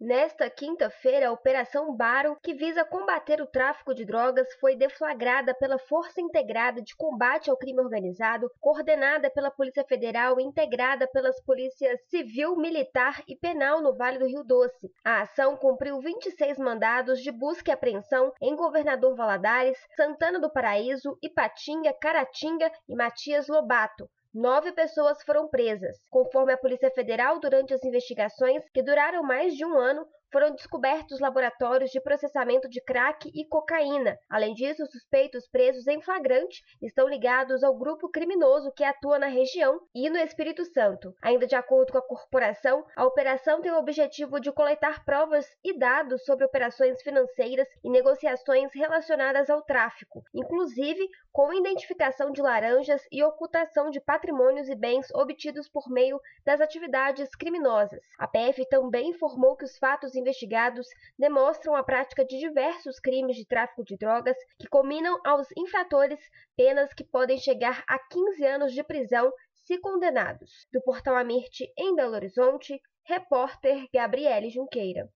Nesta quinta-feira, a Operação Baro, que visa combater o tráfico de drogas, foi deflagrada pela Força Integrada de Combate ao Crime Organizado, coordenada pela Polícia Federal e integrada pelas polícias Civil, Militar e Penal no Vale do Rio Doce. A ação cumpriu 26 mandados de busca e apreensão em Governador Valadares, Santana do Paraíso, Ipatinga, Caratinga e Matias Lobato. 9 pessoas foram presas. Conforme a Polícia Federal, durante as investigações, que duraram mais de um ano, foram descobertos laboratórios de processamento de crack e cocaína. Além disso, os suspeitos presos em flagrante estão ligados ao grupo criminoso que atua na região e no Espírito Santo. Ainda de acordo com a corporação, a operação tem o objetivo de coletar provas e dados sobre operações financeiras e negociações relacionadas ao tráfico, inclusive com identificação de laranjas e ocultação de patrimônios e bens obtidos por meio das atividades criminosas. A PF também informou que os fatos investigados demonstram a prática de diversos crimes de tráfico de drogas que combinam aos infratores penas que podem chegar a 15 anos de prisão se condenados. Do Portal Amirte, em Belo Horizonte, repórter Gabriele Junqueira.